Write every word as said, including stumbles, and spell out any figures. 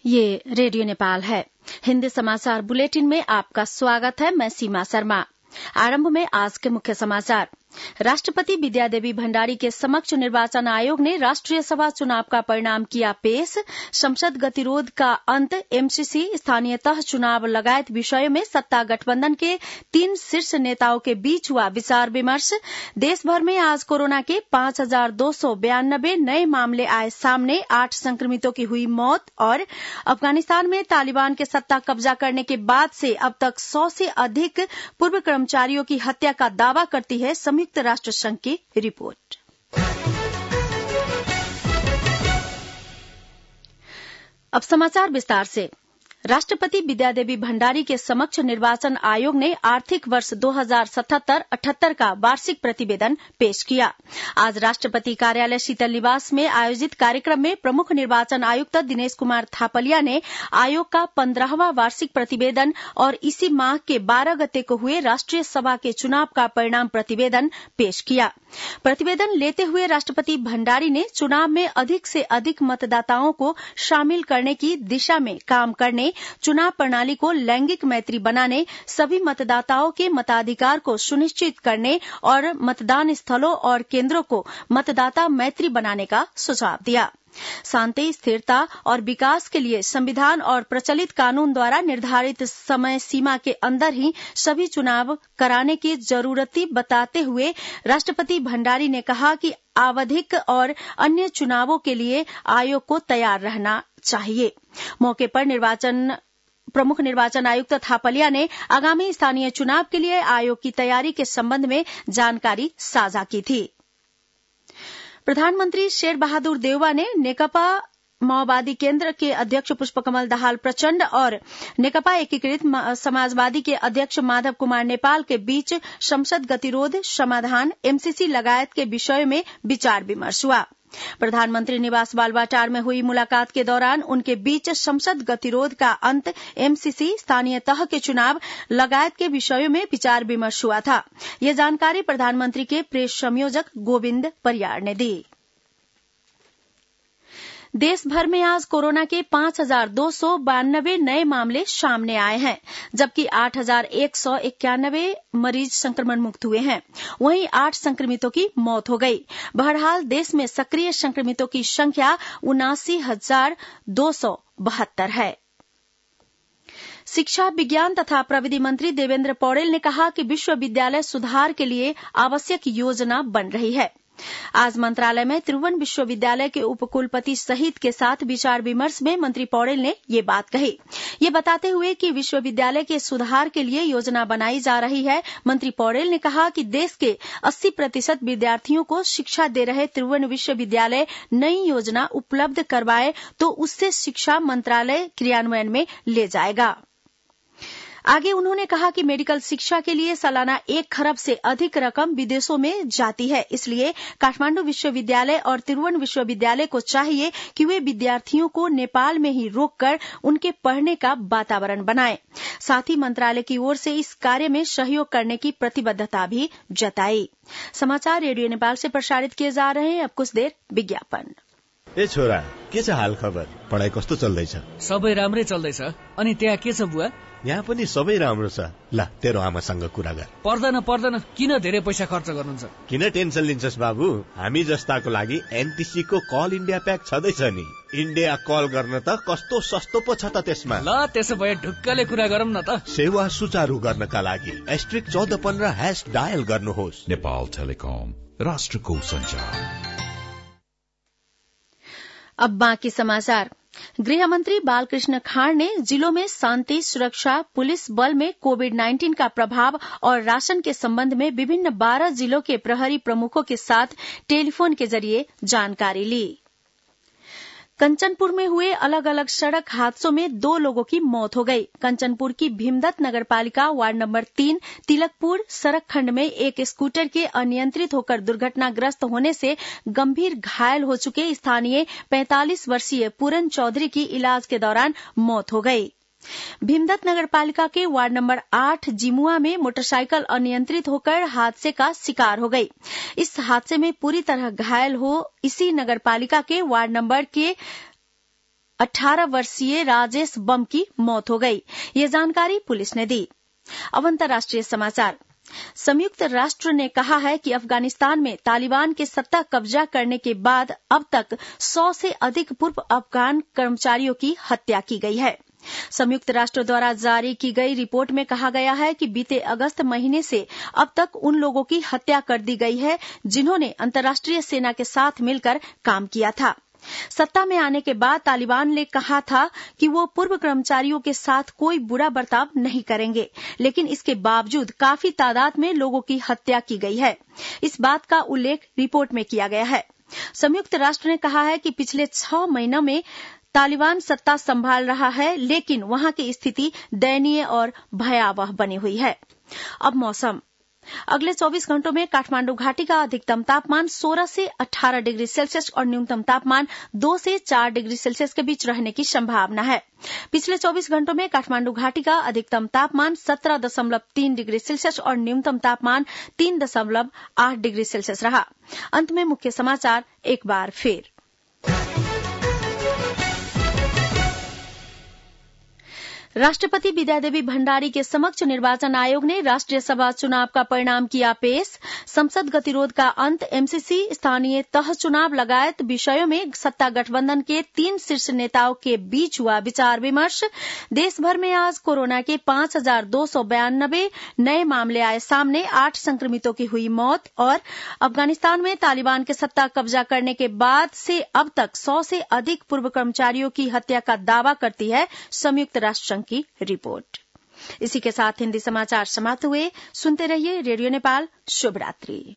ये रेडियो नेपाल है। हिंदी समाचार बुलेटिन में आपका स्वागत है। मैं सीमा शर्मा। आरंभ में आज के मुख्य समाचार। राष्ट्रपति विद्यादेवी भण्डारी के समक्ष निर्वाचन आयोग ने राष्ट्रीय सभा चुनाव का परिणाम किया पेश। संसद गतिरोध का अंत, एमसीसी, स्थानीय तह चुनाव लगायत विषयों में सत्ता गठबंधन के तीन शीर्ष नेताओं के बीच हुआ विचार विमर्श। देश भर में आज कोरोना के पांच हजार दो सौ बयानब्बे नए मामले आए सामने, आठ संक्रमितों की हुई मौत। और अफगानिस्तान में तालिबान के सत्ता कब्जा करने के बाद से अब तक सौ से अधिक पूर्व कर्मचारियों की हत्या का दावा करती है संयुक्त राष्ट्र संघ की रिपोर्ट। अब समाचार विस्तार से। राष्ट्रपति विद्यादेवी भण्डारी के समक्ष निर्वाचन आयोग ने आर्थिक वर्ष दो हजार सतहत्तर अठहत्तर का वार्षिक प्रतिवेदन पेश किया। आज राष्ट्रपति कार्यालय शीतल निवास में आयोजित कार्यक्रम में प्रमुख निर्वाचन आयुक्त दिनेश कुमार थापलिया ने आयोग का पंद्रहवां वार्षिक प्रतिवेदन और इसी माह के बारह गते को हुए राष्ट्रीय सभा के चुनाव का परिणाम प्रतिवेदन पेश किया। प्रतिवेदन लेते हुए राष्ट्रपति भण्डारी ने चुनाव में अधिक से अधिक मतदाताओं को शामिल करने की दिशा में काम करने, चुनाव प्रणाली को लैंगिक मैत्री बनाने, सभी मतदाताओं के मताधिकार को सुनिश्चित करने और मतदान स्थलों और केंद्रों को मतदाता मैत्री बनाने का सुझाव दिया। शांति, स्थिरता और विकास के लिए संविधान और प्रचलित कानून द्वारा निर्धारित समय सीमा के अंदर ही सभी चुनाव कराने की जरूरत बताते हुए राष्ट्रपति भण्डारी ने कहा कि आवधिक और अन्य चुनावों के लिए आयोग को तैयार रहना चाहिए। मौके पर निर्वाचन प्रमुख निर्वाचन आयुक्त थापलिया ने आगामी स्थानीय चुनाव के लिए आयोग की तैयारी के संबंध में जानकारी साझा की थी। प्रधानमंत्री शेर बहादुर देउवा ने नेकपा माओवादी केन्द्र के अध्यक्ष पुष्पकमल दाहाल प्रचण्ड और नेकपा एकीकृत समाजवादी के अध्यक्ष माधव कुमार नेपाल के बीच संसद गतिरोध समाधान, एमसीसी लगायत के विषयों में विचार विमर्श हुआ। प्रधानमंत्री निवास बालवाटार में हुई मुलाकात के दौरान उनके बीच संसद गतिरोध का अंत, एमसीसी, स्थानीय तह के चुनाव लगायत के विषयों में विचार विमर्श हुआ था। ये जानकारी प्रधानमंत्री के प्रेस संयोजक गोविंद परियार ने दी। देश भर में आज कोरोना के पांच हजार दो सौ बानबे नए मामले सामने आए हैं, जबकि आठ हजार एक सौ इक्यानवे मरीज संक्रमण मुक्त हुए हैं। वहीं आठ संक्रमितों की मौत हो गई। बहरहाल देश में सक्रिय संक्रमितों की संख्या उनासी हजार दो सौ बहत्तर है। शिक्षा, विज्ञान तथा प्रविधि मंत्री देवेंद्र पौड़ेल ने कहा कि विश्वविद्यालय सुधार के लिए आवश्यक योजना बन रही है। आज मंत्रालय में त्रिभुवन विश्वविद्यालय के उपकुलपति सहित के साथ विचार विमर्श में मंत्री पौड़ेल ने ये बात कही। ये बताते हुए कि विश्वविद्यालय के सुधार के लिए योजना बनाई जा रही है, मंत्री पौड़ेल ने कहा कि देश के अस्सी प्रतिशत विद्यार्थियों को शिक्षा दे रहे त्रिभुवन विश्वविद्यालय नई योजना उपलब्ध करवाए तो उससे शिक्षा मंत्रालय क्रियान्वयन में ले जाएगा। आगे उन्होंने कहा कि मेडिकल शिक्षा के लिए सालाना एक खरब से अधिक रकम विदेशों में जाती है, इसलिए काठमांडू विश्वविद्यालय और त्रिभुवन विश्वविद्यालय को चाहिए कि वे विद्यार्थियों को नेपाल में ही रोककर उनके पढ़ने का वातावरण बनाएं। साथ ही मंत्रालय की ओर से इस कार्य में सहयोग करने की प्रतिबद्धता भी जताई। समाचार रेडियो नेपाल से प्रसारित किए जा रहे हैं। अब कुछ देर विज्ञापन। ए छोरा, के छ हाल खबर? पढाइ कस्तो चल्दैछ? सबै राम्रै चल्दैछ। अनि त्यहाँ के छ बुवा? यहाँ पनि सबै राम्रो छ। ल, तेरो आमासँग कुरा गर। पर्दैन पर्दैन, किन धेरै पैसा खर्च गर्नुहुन्छ? किन टेन्सन लिन्छस् बाबु? हामी जस्ताको लागि एनटीसी को कल इन्डिया प्याक छँदैछ नि। इन्डिया कल गर्न त कस्तो सस्तो पो छ त त्यसमा। ल, त्यसो भए ढुक्कले कुरा गरौँ न त। सेवा सुचारू गर्नका लागि एस्ट्रिक चौध पन्ध्र हैश डायल गर्नुहोस्। नेपाल टेलिकम, राष्ट्रको संचार। अब बाकी समाचार। गृह मंत्री बालकृष्ण खाड़ ने जिलों में शांति, सुरक्षा, पुलिस बल में कोविड नाइन्टीन का प्रभाव और राशन के संबंध में विभिन्न बारह जिलों के प्रहरी प्रमुखों के साथ टेलीफोन के जरिए जानकारी ली। कंचनपुर में हुए अलग अलग सड़क हादसों में दो लोगों की मौत हो गई। कंचनपुर की भीमदत्त नगरपालिका वार्ड नंबर तीन तिलकपुर सड़क खंड में एक स्कूटर के अनियंत्रित होकर दुर्घटनाग्रस्त होने से गंभीर घायल हो चुके स्थानीय पैंतालीस वर्षीय पूरन चौधरी की इलाज के दौरान मौत हो गई। भीमदत्त नगरपालिका के वार्ड नंबर आठ जिमुआ में मोटरसाइकिल अनियंत्रित होकर हादसे का शिकार हो गई। इस हादसे में पूरी तरह घायल हो इसी नगरपालिका के वार्ड नंबर के अठारह वर्षीय राजेश बम की मौत हो गई। ये जानकारी पुलिस ने दी। अब अंतर्राष्ट्रीय समाचार। संयुक्त राष्ट्र ने कहा है कि अफगानिस्तान में तालिबान के सत्ता कब्जा करने के बाद अब तक सौ से अधिक पूर्व अफगान कर्मचारियों की हत्या की गई है। संयुक्त राष्ट्र द्वारा जारी की गई रिपोर्ट में कहा गया है कि बीते अगस्त महीने से अब तक उन लोगों की हत्या कर दी गई है जिन्होंने अंतर्राष्ट्रीय सेना के साथ मिलकर काम किया था। सत्ता में आने के बाद तालिबान ने कहा था कि वो पूर्व कर्मचारियों के साथ कोई बुरा बर्ताव नहीं करेंगे, लेकिन इसके बावजूद काफी तादाद में लोगों की हत्या की गई है। इस बात का उल्लेख रिपोर्ट में किया गया है। संयुक्त राष्ट्र ने कहा है कि पिछले छह महीनों में तालिबान सत्ता संभाल रहा है, लेकिन वहां की स्थिति दयनीय और भयावह बनी हुई है। अब मौसम। अगले चौबीस घंटों में काठमांडू घाटी का अधिकतम तापमान सोलह से अठारह डिग्री सेल्सियस और न्यूनतम तापमान दो से चार डिग्री सेल्सियस के बीच रहने की संभावना है। पिछले चौबीस घंटों में काठमांडू घाटी का अधिकतम तापमान सत्रह दशमलव तीन डिग्री सेल्सियस और न्यूनतम तापमान तीन दशमलव आठ डिग्री सेल्सियस रहा। अंत में मुख्य समाचार एक बार फिर। राष्ट्रपति विद्यादेवी भण्डारी के समक्ष निर्वाचन आयोग ने राष्ट्रीय सभा चुनाव का परिणाम किया पेश। संसद गतिरोध का अंत, एमसीसी, स्थानीय तह चुनाव लगायत विषयों में सत्ता गठबंधन के तीन शीर्ष नेताओं के बीच हुआ विचार विमर्श। देश भर में आज कोरोना के पांच हजार दो सौ बयानबे नए मामले आए सामने, आठ संक्रमितों की हुई मौत। और अफगानिस्तान में तालिबान के सत्ता कब्जा करने के बाद से अब तक सौ से अधिक पूर्व कर्मचारियों की हत्या का दावा करती है संयुक्त राष्ट्र की रिपोर्ट। इसी के साथ हिंदी समाचार समाप्त हुए। सुनते रहिए रेडियो नेपाल। शुभ रात्रि।